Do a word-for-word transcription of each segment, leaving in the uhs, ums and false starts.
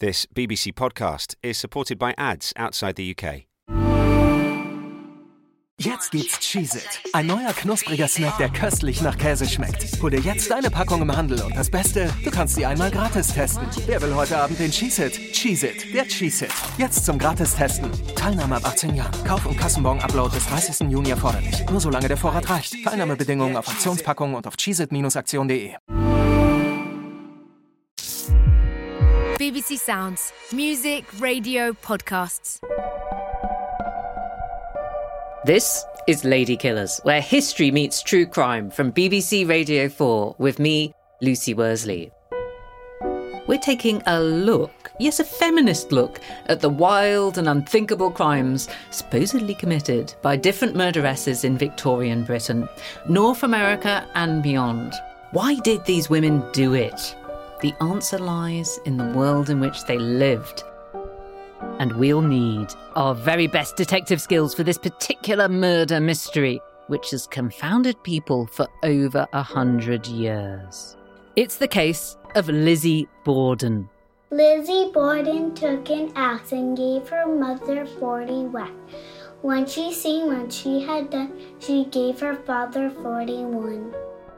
This B B C podcast is supported by ads outside the U K. Jetzt gibt's Cheez-It, ein neuer knuspriger Snack, der köstlich nach Käse schmeckt. Hol dir jetzt deine Packung im Handel und das Beste, du kannst sie einmal gratis testen. Wer will heute Abend den Cheez-It? Cheez-It, der Cheez-It. Jetzt zum Gratis-Testen. Teilnahme ab achtzehn Jahren. Kauf- und Kassenbon-Upload bis dreißigsten Juni erforderlich. Nur solange der Vorrat reicht. Teilnahmebedingungen auf Aktionspackungen und auf cheezit Bindestrich aktion punkt de. B B C Sounds. Music, radio, podcasts. This is Lady Killers, where history meets true crime, from B B C Radio four with me, Lucy Worsley. We're taking a look, yes, a feminist look, at the wild and unthinkable crimes supposedly committed by different murderesses in Victorian Britain, North America and beyond. Why did these women do it? The answer lies in the world in which they lived. And we'll need our very best detective skills for this particular murder mystery, which has confounded people for over a hundred years. It's the case of Lizzie Borden. Lizzie Borden took an axe and gave her mother forty whacks. When she seen what she had done, she gave her father forty-one.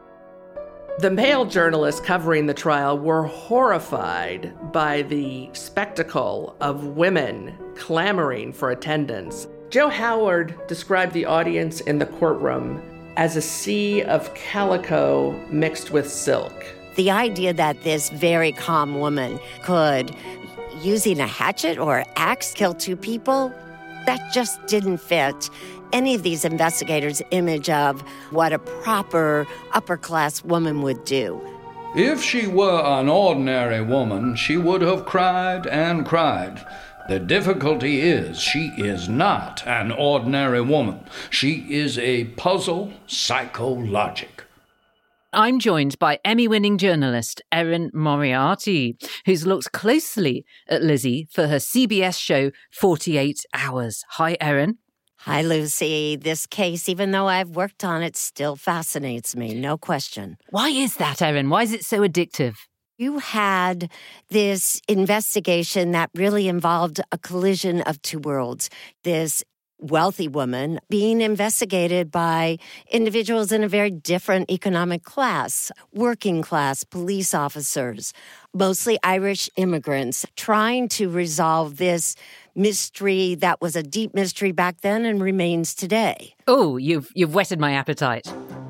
The male journalists covering the trial were horrified by the spectacle of women clamoring for attendance. Joe Howard described the audience in the courtroom as a sea of calico mixed with silk. The idea that this very calm woman could, using a hatchet or axe, kill two people, that just didn't fit any of these investigators' image of what a proper upper-class woman would do. If she were an ordinary woman, she would have cried and cried. The difficulty is she is not an ordinary woman. She is a puzzle psychologic. I'm joined by Emmy-winning journalist Erin Moriarty, who's looked closely at Lizzie for her C B S show forty-eight hours. Hi, Erin. Hi, Lucy. This case, even though I've worked on it, still fascinates me, no question. Why is that, Erin? Why is it so addictive? You had this investigation that really involved a collision of two worlds. This wealthy woman being investigated by individuals in a very different economic class, working class police officers, mostly Irish immigrants, trying to resolve this mystery that was a deep mystery back then and remains today. Oh, you've you've whetted my appetite.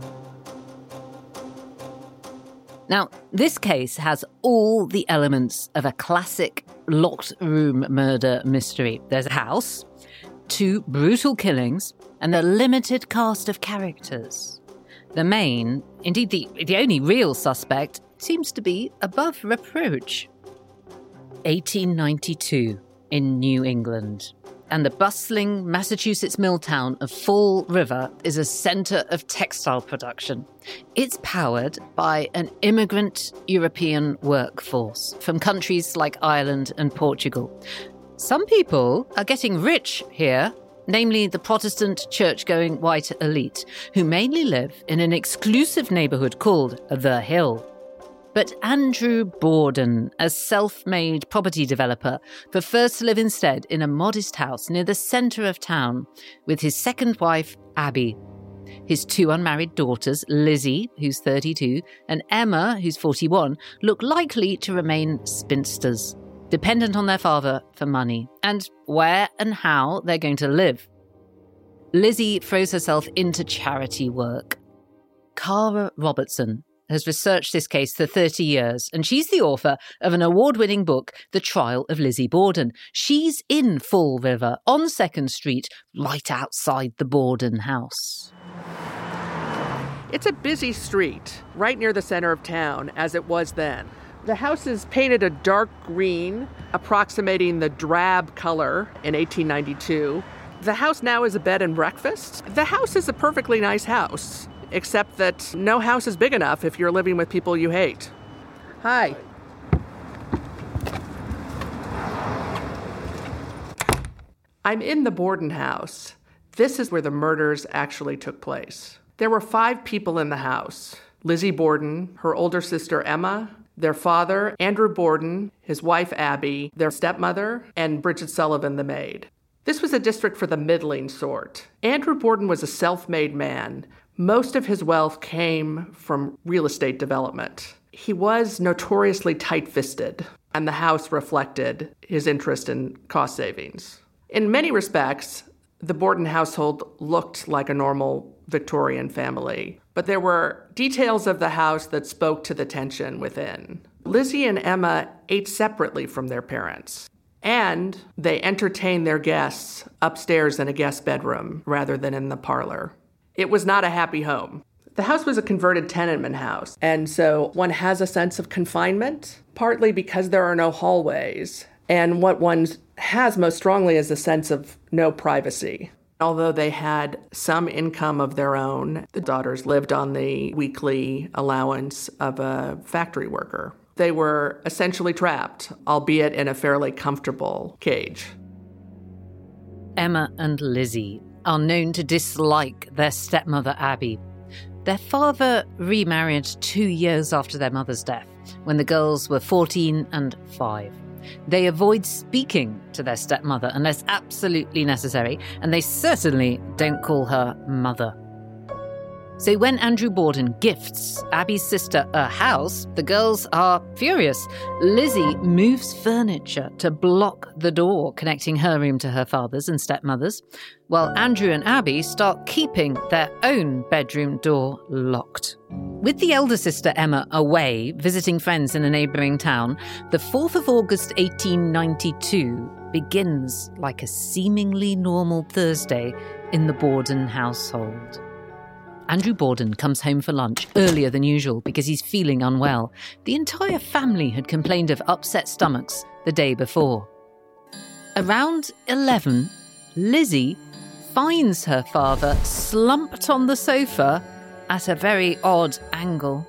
Now, this case has all the elements of a classic locked room murder mystery. There's a house, two brutal killings, and a limited cast of characters. The main, indeed the, the only real suspect, seems to be above reproach. eighteen ninety-two in New England, and the bustling Massachusetts mill town of Fall River is a centre of textile production. It's powered by an immigrant European workforce from countries like Ireland and Portugal. Some people are getting rich here, namely the Protestant church-going white elite, who mainly live in an exclusive neighbourhood called The Hill. But Andrew Borden, a self-made property developer, prefers to live instead in a modest house near the centre of town with his second wife, Abby. His two unmarried daughters, Lizzie, who's thirty-two, and Emma, who's forty-one, look likely to remain spinsters, dependent on their father for money, and where and how they're going to live. Lizzie throws herself into charity work. Cara Robertson has researched this case for thirty years, and she's the author of an award-winning book, The Trial of Lizzie Borden. She's in Fall River, on second Street, right outside the Borden house. It's a busy street, right near the center of town, as it was then. The house is painted a dark green, approximating the drab color in eighteen ninety-two. The house now is a bed and breakfast. The house is a perfectly nice house, except that no house is big enough if you're living with people you hate. Hi. I'm in the Borden house. This is where the murders actually took place. There were five people in the house. Lizzie Borden, her older sister Emma, Their father, Andrew Borden, his wife, Abby, their stepmother, and Bridget Sullivan, the maid. This was a district for the middling sort. Andrew Borden was a self-made man. Most of his wealth came from real estate development. He was notoriously tight-fisted, and the house reflected his interest in cost savings. In many respects, the Borden household looked like a normal Victorian family, but there were details of the house that spoke to the tension within. Lizzie and Emma ate separately from their parents, and they entertained their guests upstairs in a guest bedroom rather than in the parlor. It was not a happy home. The house was a converted tenement house, and so one has a sense of confinement, partly because there are no hallways, and what one has most strongly is a sense of no privacy. Although they had some income of their own, the daughters lived on the weekly allowance of a factory worker. They were essentially trapped, albeit in a fairly comfortable cage. Emma and Lizzie are known to dislike their stepmother, Abby. Their father remarried two years after their mother's death, when the girls were fourteen and five. They avoid speaking to their stepmother unless absolutely necessary, and they certainly don't call her mother. So when Andrew Borden gifts Abby's sister a house, the girls are furious. Lizzie moves furniture to block the door connecting her room to her father's and stepmother's, while Andrew and Abby start keeping their own bedroom door locked. With the elder sister Emma away, visiting friends in a neighbouring town, the fourth of August eighteen ninety-two begins like a seemingly normal Thursday in the Borden household. Andrew Borden comes home for lunch earlier than usual because he's feeling unwell. The entire family had complained of upset stomachs the day before. Around eleven, Lizzie finds her father slumped on the sofa at a very odd angle.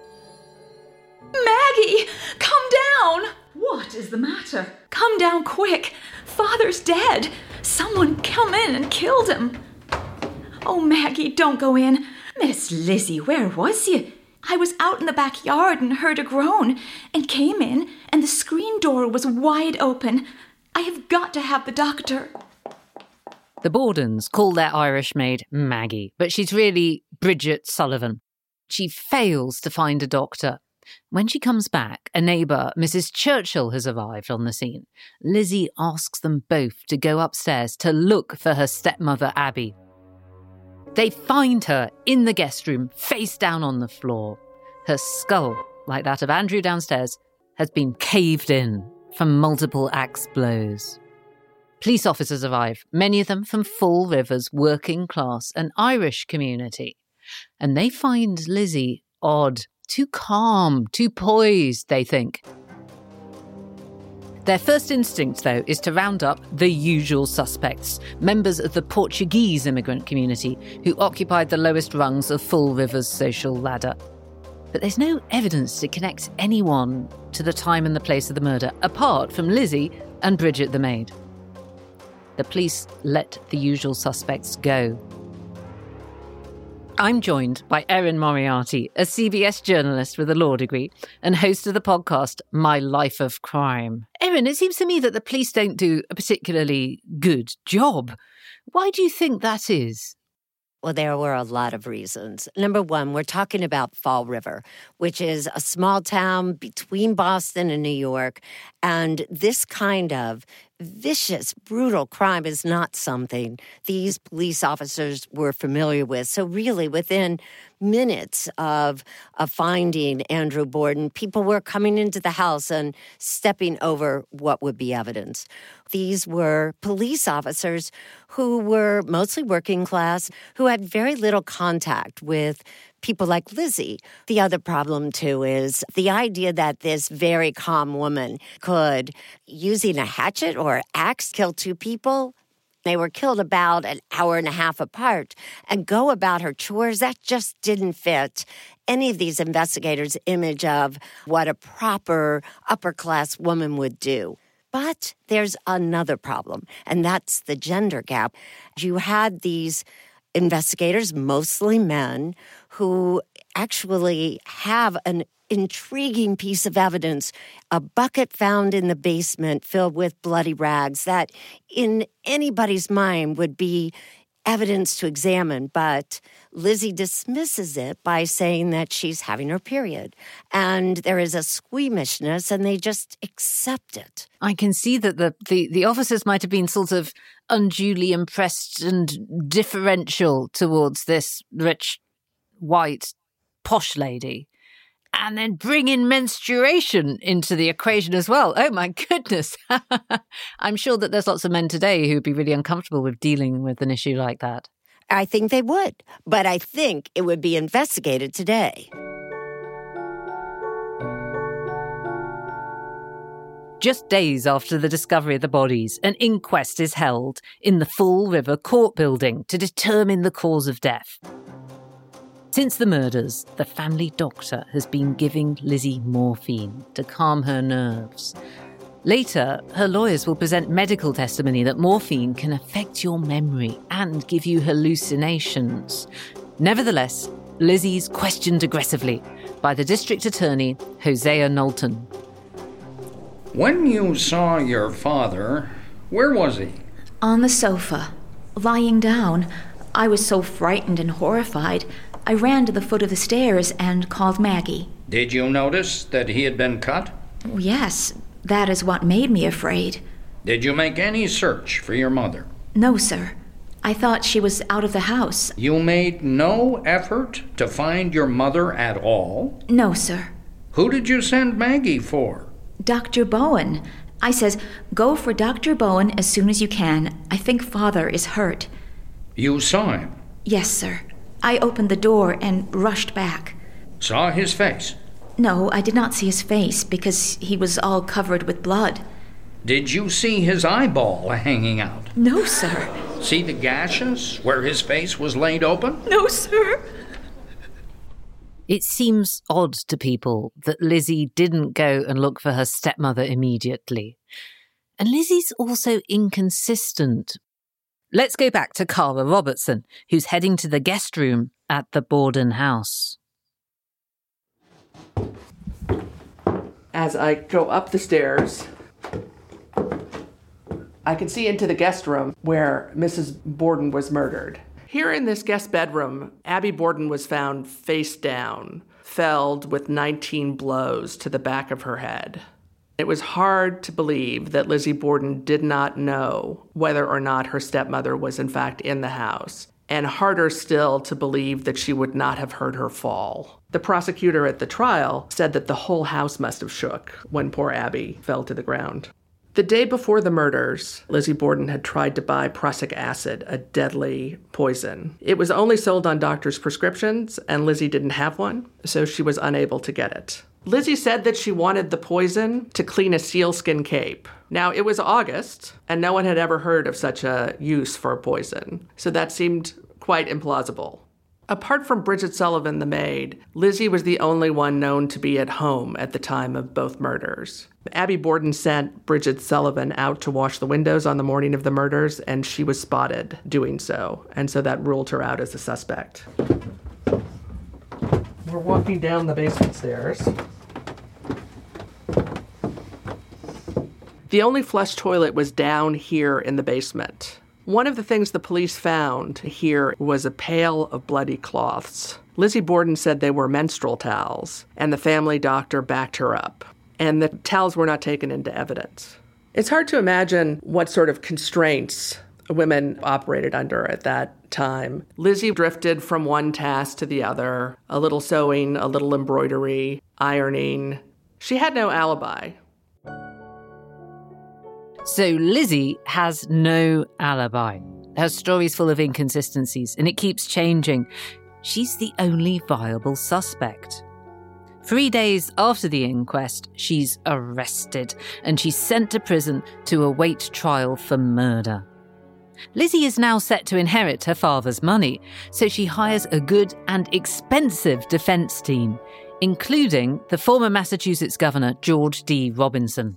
Maggie, come down! What is the matter? Come down quick. Father's dead. Someone come in and killed him. Oh, Maggie, don't go in. Miss Lizzie, where was you? I was out in the backyard and heard a groan and came in and the screen door was wide open. I have got to have the doctor. The Bordens call their Irish maid Maggie, but she's really Bridget Sullivan. She fails to find a doctor. When she comes back, a neighbour, Missus Churchill, has arrived on the scene. Lizzie asks them both to go upstairs to look for her stepmother, Abby. They find her in the guest room, face down on the floor. Her skull, like that of Andrew downstairs, has been caved in from multiple axe blows. Police officers arrive, many of them from Fall River's working class and Irish community. And they find Lizzie odd, too calm, too poised, they think. Their first instinct, though, is to round up the usual suspects, members of the Portuguese immigrant community who occupied the lowest rungs of Fall River's social ladder. But there's no evidence to connect anyone to the time and the place of the murder, apart from Lizzie and Bridget the maid. The police let the usual suspects go. I'm joined by Erin Moriarty, a C B S journalist with a law degree and host of the podcast My Life of Crime. Erin, it seems to me that the police don't do a particularly good job. Why do you think that is? Well, there were a lot of reasons. Number one, we're talking about Fall River, which is a small town between Boston and New York. And this kind of vicious, brutal crime is not something these police officers were familiar with. So really, within minutes of, of finding Andrew Borden, people were coming into the house and stepping over what would be evidence. These were police officers who were mostly working class, who had very little contact with people like Lizzie. The other problem, too, is the idea that this very calm woman could, using a hatchet or axe, kill two people. They were killed about an hour and a half apart, and go about her chores. That just didn't fit any of these investigators' image of what a proper upper-class woman would do. But there's another problem, and that's the gender gap. You had these investigators, mostly men, who actually have an intriguing piece of evidence, a bucket found in the basement filled with bloody rags that in anybody's mind would be evidence to examine, but Lizzie dismisses it by saying that she's having her period. And there is a squeamishness, and they just accept it. I can see that the, the, the officers might have been sort of unduly impressed and differential towards this rich, white, posh lady. And then bring in menstruation into the equation as well. Oh, my goodness. I'm sure that there's lots of men today who'd be really uncomfortable with dealing with an issue like that. I think they would, but I think it would be investigated today. Just days after the discovery of the bodies, an inquest is held in the Fall River Court Building to determine the cause of death. Since the murders, the family doctor has been giving Lizzie morphine to calm her nerves. Later, her lawyers will present medical testimony that morphine can affect your memory and give you hallucinations. Nevertheless, Lizzie's questioned aggressively by the district attorney, Hosea Knowlton. When you saw your father, where was he? On the sofa, lying down. I was so frightened and horrified, I ran to the foot of the stairs and called Maggie. Did you notice that he had been cut? Yes, that is what made me afraid. Did you make any search for your mother? No, sir. I thought she was out of the house. You made no effort to find your mother at all? No, sir. Who did you send Maggie for? Doctor Bowen. I says, go for Doctor Bowen as soon as you can. I think Father is hurt. You saw him? Yes, sir. I opened the door and rushed back. Saw his face? No, I did not see his face because he was all covered with blood. Did you see his eyeball hanging out? No, sir. See the gashes where his face was laid open? No, sir. It seems odd to people that Lizzie didn't go and look for her stepmother immediately. And Lizzie's also inconsistent. Let's go back to Cara Robertson, who's heading to the guest room at the Borden house. As I go up the stairs, I can see into the guest room where Missus Borden was murdered. Here in this guest bedroom, Abby Borden was found face down, felled with nineteen blows to the back of her head. It was hard to believe that Lizzie Borden did not know whether or not her stepmother was in fact in the house, and harder still to believe that she would not have heard her fall. The prosecutor at the trial said that the whole house must have shook when poor Abby fell to the ground. The day before the murders, Lizzie Borden had tried to buy prussic acid, a deadly poison. It was only sold on doctors' prescriptions, and Lizzie didn't have one, so she was unable to get it. Lizzie said that she wanted the poison to clean a sealskin cape. Now, it was August, and no one had ever heard of such a use for poison, so that seemed quite implausible. Apart from Bridget Sullivan, the maid, Lizzie was the only one known to be at home at the time of both murders. Abby Borden sent Bridget Sullivan out to wash the windows on the morning of the murders, and she was spotted doing so, and so that ruled her out as a suspect. We're walking down the basement stairs. The only flush toilet was down here in the basement. One of the things the police found here was a pail of bloody cloths. Lizzie Borden said they were menstrual towels, and the family doctor backed her up. And the towels were not taken into evidence. It's hard to imagine what sort of constraints women operated under at that time. Lizzie drifted from one task to the other, a little sewing, a little embroidery, ironing. She had no alibi. So Lizzie has no alibi. Her story's full of inconsistencies, and it keeps changing. She's the only viable suspect. Three days after the inquest, she's arrested, and she's sent to prison to await trial for murder. Lizzie is now set to inherit her father's money, so she hires a good and expensive defense team, including the former Massachusetts Governor George D. Robinson.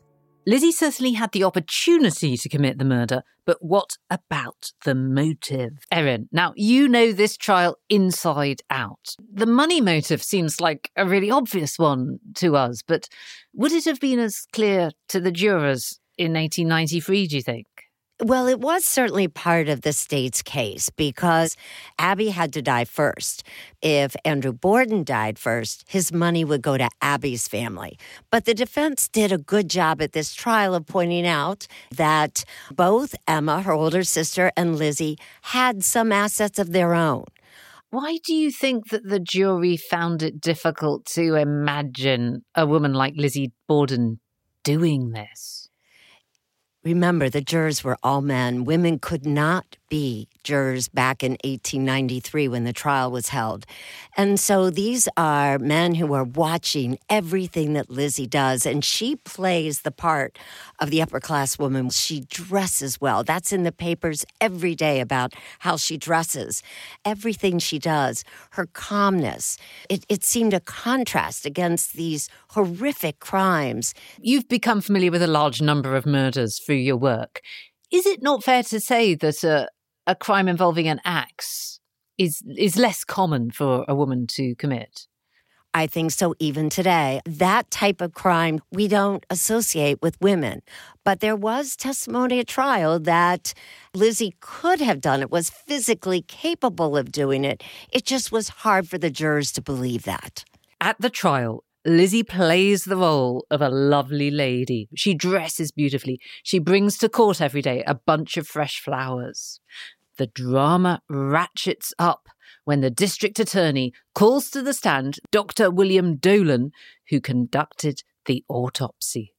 Lizzie certainly had the opportunity to commit the murder, but what about the motive? Erin, now you know this trial inside out. The money motive seems like a really obvious one to us, but would it have been as clear to the jurors in eighteen ninety-three, do you think? Well, it was certainly part of the state's case because Abby had to die first. If Andrew Borden died first, his money would go to Abby's family. But the defense did a good job at this trial of pointing out that both Emma, her older sister, and Lizzie had some assets of their own. Why do you think that the jury found it difficult to imagine a woman like Lizzie Borden doing this? Remember, the jurors were all men. Women could not be jurors back in eighteen ninety-three when the trial was held. And so these are men who are watching everything that Lizzie does, and she plays the part of the upper-class woman. She dresses well. That's in the papers every day about how she dresses. Everything she does, her calmness, it, it seemed a contrast against these horrific crimes. You've become familiar with a large number of murders through your work. Is it not fair to say that a, a crime involving an axe is is less common for a woman to commit? I think so even today. That type of crime we don't associate with women. But there was testimony at trial that Lizzie could have done it, was physically capable of doing it. It just was hard for the jurors to believe that. At the trial, Lizzie plays the role of a lovely lady. She dresses beautifully. She brings to court every day a bunch of fresh flowers. The drama ratchets up when the district attorney calls to the stand Doctor William Dolan, who conducted the autopsy.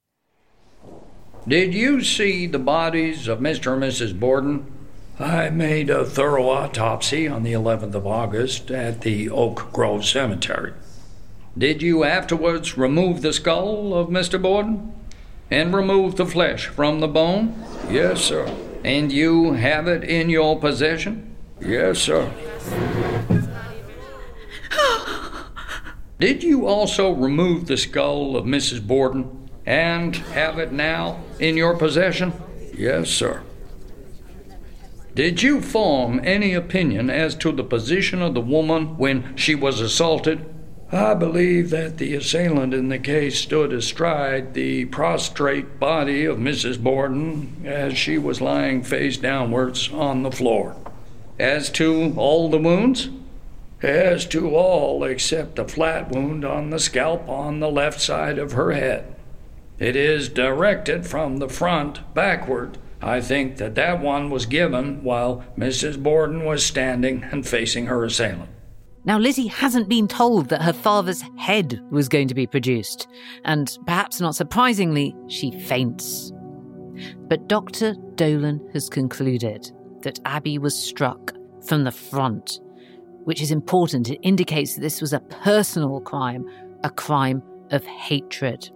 Did you see the bodies of Mister and Missus Borden? I made a thorough autopsy on the eleventh of August at the Oak Grove Cemetery. Did you afterwards remove the skull of Mister Borden? And remove the flesh from the bone? Yes, sir. And you have it in your possession? Yes, sir. Did you also remove the skull of Missus Borden and have it now in your possession? Yes, sir. Did you form any opinion as to the position of the woman when she was assaulted? I believe that the assailant in the case stood astride the prostrate body of Missus Borden as she was lying face downwards on the floor. As to all the wounds? As to all except a flat wound on the scalp on the left side of her head. It is directed from the front backward. I think that that one was given while Missus Borden was standing and facing her assailant. Now, Lizzie hasn't been told that her father's head was going to be produced, and perhaps not surprisingly, she faints. But Doctor Dolan has concluded that Abby was struck from the front, which is important. It indicates that this was a personal crime, a crime of hatred.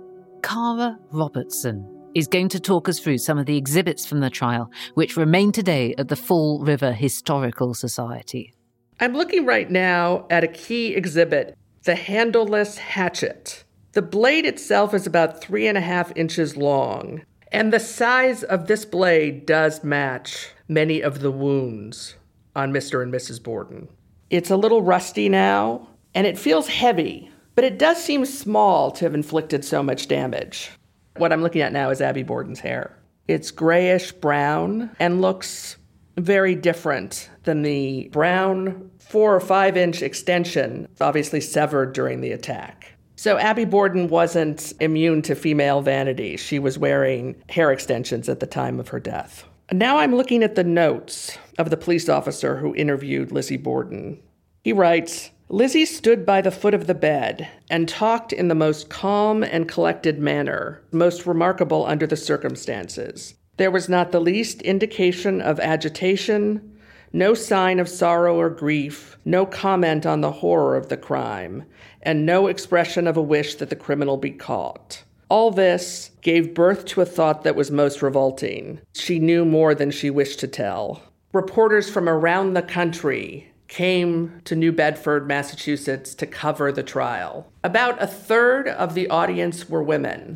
Cara Robertson is going to talk us through some of the exhibits from the trial, which remain today at the Fall River Historical Society. I'm looking right now at a key exhibit, the handleless hatchet. The blade itself is about three and a half inches long, and the size of this blade does match many of the wounds on Mister and Missus Borden. It's a little rusty now, and it feels heavy, but it does seem small to have inflicted so much damage. What I'm looking at now is Abby Borden's hair. It's grayish brown and looks very different than the brown four or five inch extension, obviously severed during the attack. So Abby Borden wasn't immune to female vanity. She was wearing hair extensions at the time of her death. Now I'm looking at the notes of the police officer who interviewed Lizzie Borden. He writes, Lizzie stood by the foot of the bed and talked in the most calm and collected manner, most remarkable under the circumstances. There was not the least indication of agitation, no sign of sorrow or grief, no comment on the horror of the crime, and no expression of a wish that the criminal be caught. All this gave birth to a thought that was most revolting. She knew more than she wished to tell. Reporters from around the country came to New Bedford, Massachusetts to cover the trial. About a third of the audience were women.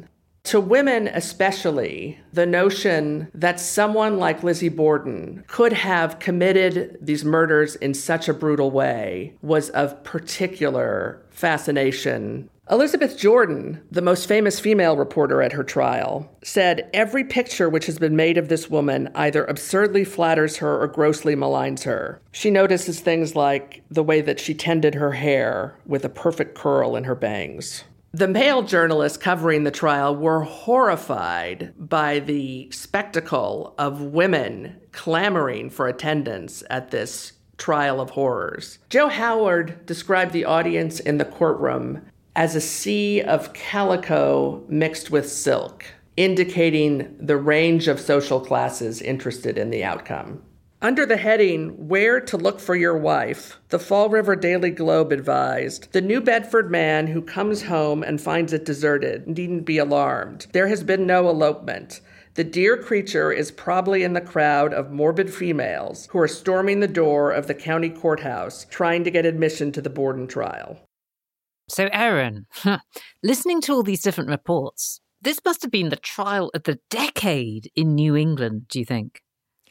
To women especially, the notion that someone like Lizzie Borden could have committed these murders in such a brutal way was of particular fascination. Elizabeth Jordan, the most famous female reporter at her trial, said every picture which has been made of this woman either absurdly flatters her or grossly maligns her. She notices things like the way that she tended her hair with a perfect curl in her bangs. The male journalists covering the trial were horrified by the spectacle of women clamoring for attendance at this trial of horrors. Joe Howard described the audience in the courtroom as a sea of calico mixed with silk, indicating the range of social classes interested in the outcome. Under the heading, Where to Look for Your Wife, the Fall River Daily Globe advised, the New Bedford man who comes home and finds it deserted needn't be alarmed. There has been no elopement. The dear creature is probably in the crowd of morbid females who are storming the door of the county courthouse trying to get admission to the Borden trial. So, Erin, listening to all these different reports, this must have been the trial of the decade in New England, do you think?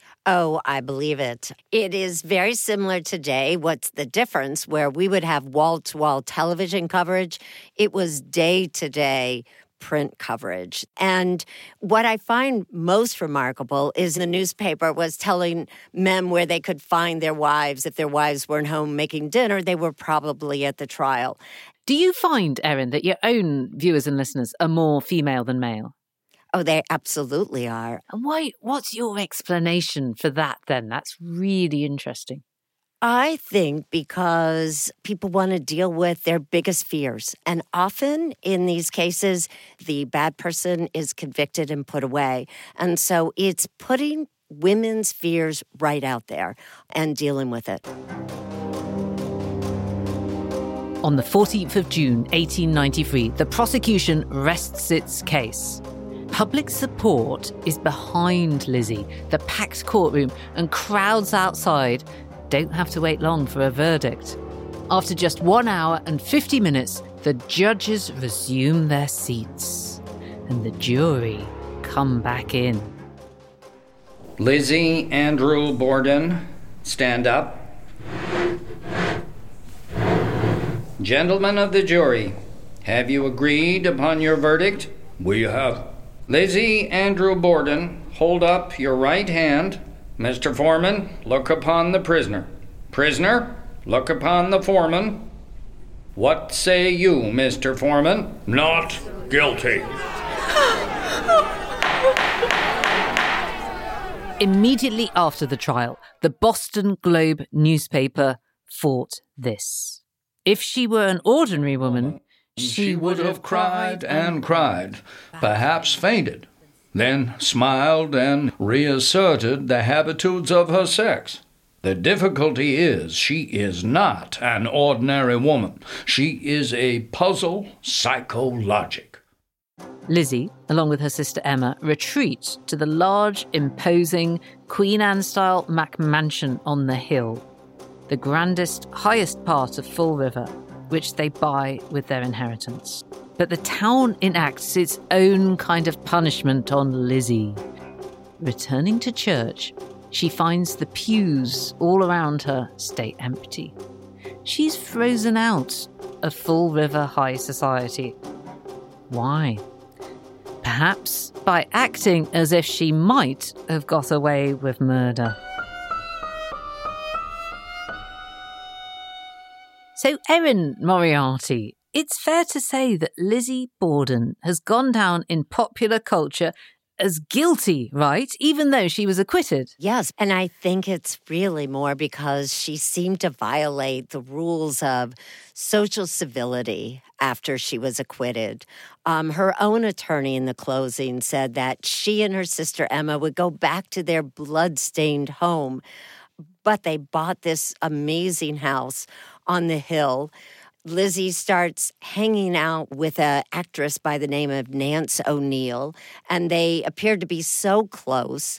Oh, I believe it. It is very similar today. What's the difference? Where we would have wall-to-wall television coverage, it was day-to-day print coverage. And what I find most remarkable is the newspaper was telling men where they could find their wives. If their wives weren't home making dinner, they were probably at the trial. Do you find, Erin, that your own viewers and listeners are more female than male? Oh, they absolutely are. And why? What's your explanation for that then? That's really interesting. I think because people want to deal with their biggest fears. And often in these cases, the bad person is convicted and put away. And so it's putting women's fears right out there and dealing with it. On the fourteenth of June, eighteen ninety-three, the prosecution rests its case. Public support is behind Lizzie. The packed courtroom and crowds outside don't have to wait long for a verdict. After just one hour and fifty minutes, the judges resume their seats and the jury come back in. Lizzie Andrew Borden, stand up. Gentlemen of the jury, have you agreed upon your verdict? We have. Lizzie Andrew Borden, hold up your right hand. Mister Foreman, look upon the prisoner. Prisoner, look upon the foreman. What say you, Mister Foreman? Not guilty. Immediately after the trial, the Boston Globe newspaper thought this. If she were an ordinary woman, she, she would have cried and cried, perhaps fainted, then smiled and reasserted the habitudes of her sex. The difficulty is she is not an ordinary woman. She is a puzzle psychologic. Lizzie, along with her sister Emma, retreat to the large, imposing Queen Anne-style McMansion on the hill, the grandest, highest part of Fall River, which they buy with their inheritance. But the town enacts its own kind of punishment on Lizzie. Returning to church, she finds the pews all around her stay empty. She's frozen out of Fall River high society. Why? Perhaps by acting as if she might have got away with murder. So, Erin Moriarty, it's fair to say that Lizzie Borden has gone down in popular culture as guilty, right? Even though she was acquitted. Yes, and I think it's really more because she seemed to violate the rules of social civility after she was acquitted. Um, her own attorney in the closing said that she and her sister Emma would go back to their blood-stained home, but they bought this amazing house on the hill. Lizzie starts hanging out with an actress by the name of Nance O'Neill, and they appeared to be so close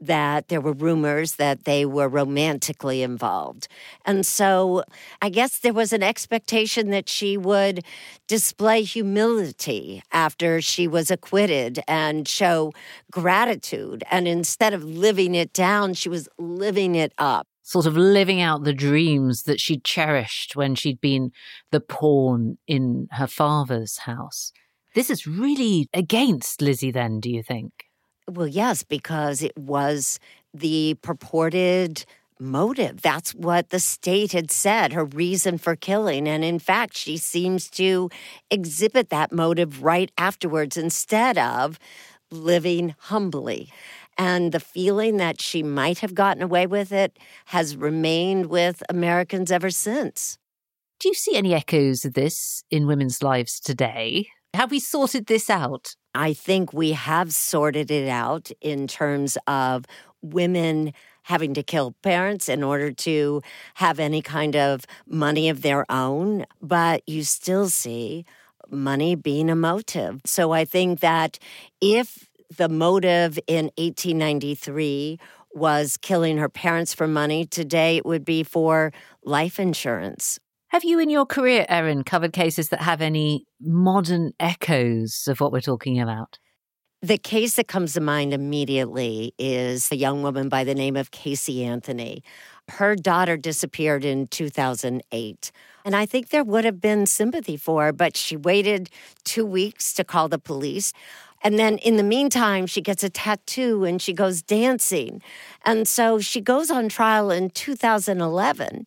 that there were rumors that they were romantically involved. And so I guess there was an expectation that she would display humility after she was acquitted and show gratitude. And instead of living it down, she was living it up. Sort of living out the dreams that she'd cherished when she'd been the pawn in her father's house. This is really against Lizzie then, do you think? Well, yes, because it was the purported motive. That's what the state had said, her reason for killing. And in fact, she seems to exhibit that motive right afterwards instead of living humbly. And the feeling that she might have gotten away with it has remained with Americans ever since. Do you see any echoes of this in women's lives today? Have we sorted this out? I think we have sorted it out in terms of women having to kill parents in order to have any kind of money of their own. But you still see money being a motive. So I think that if the motive in eighteen ninety-three was killing her parents for money, today it would be for life insurance. Have you in your career, Erin, covered cases that have any modern echoes of what we're talking about? The case that comes to mind immediately is a young woman by the name of Casey Anthony. Her daughter disappeared in two thousand eight. And I think there would have been sympathy for her, but she waited two weeks to call the police. And then in the meantime, she gets a tattoo and she goes dancing. And so she goes on trial in two thousand eleven.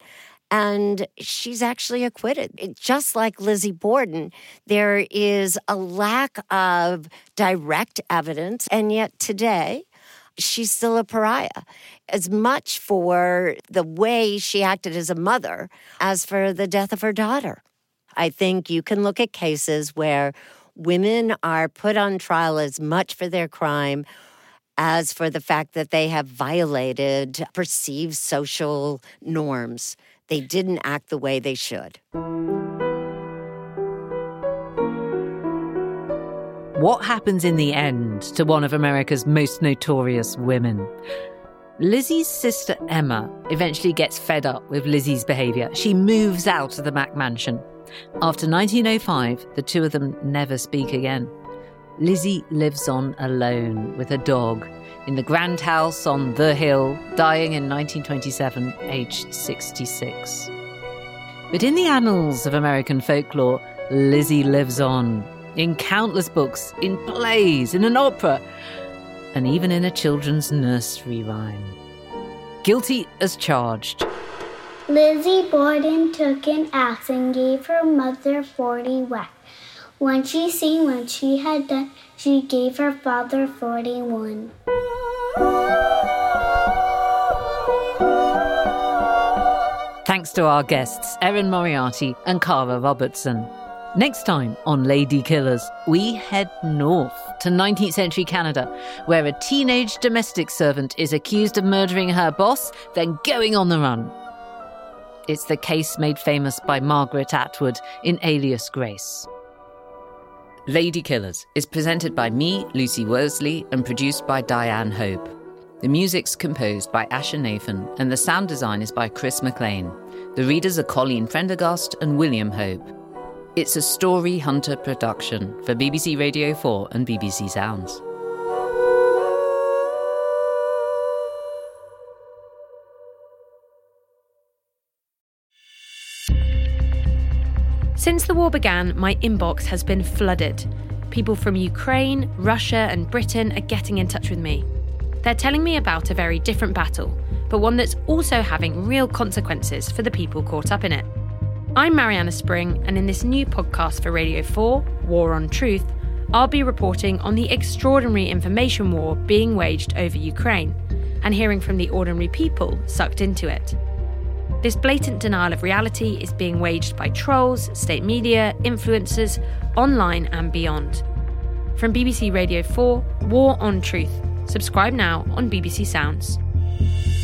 And she's actually acquitted. It, just like Lizzie Borden, there is a lack of direct evidence, and yet today, she's still a pariah, as much for the way she acted as a mother as for the death of her daughter. I think you can look at cases where women are put on trial as much for their crime as for the fact that they have violated perceived social norms. They didn't act the way they should. What happens in the end to one of America's most notorious women? Lizzie's sister Emma eventually gets fed up with Lizzie's behaviour. She moves out of the Mack mansion. After nineteen oh five, the two of them never speak again. Lizzie lives on alone with a dog in the grand house on The Hill, dying in nineteen twenty-seven, aged sixty-six. But in the annals of American folklore, Lizzie lives on, in countless books, in plays, in an opera, and even in a children's nursery rhyme. Guilty as charged. Lizzie Borden took an axe and gave her mother forty whacks. When she seen what she had done, she gave her father forty-one. Thanks to our guests, Erin Moriarty and Cara Robertson. Next time on Lady Killers, we head north to nineteenth century Canada, where a teenage domestic servant is accused of murdering her boss, then going on the run. It's the case made famous by Margaret Atwood in Alias Grace. Lady Killers is presented by me, Lucy Worsley, and produced by Diane Hope. The music's composed by Asher Nathan, and the sound design is by Chris McLean. The readers are Colleen Prendergast and William Hope. It's a Story Hunter production for B B C Radio four and B B C Sounds. Since the war began, my inbox has been flooded. People from Ukraine, Russia, and Britain are getting in touch with me. They're telling me about a very different battle, but one that's also having real consequences for the people caught up in it. I'm Mariana Spring, and in this new podcast for Radio four, War on Truth, I'll be reporting on the extraordinary information war being waged over Ukraine and hearing from the ordinary people sucked into it. This blatant denial of reality is being waged by trolls, state media, influencers, online and beyond. From B B C Radio four, War on Truth. Subscribe now on B B C Sounds.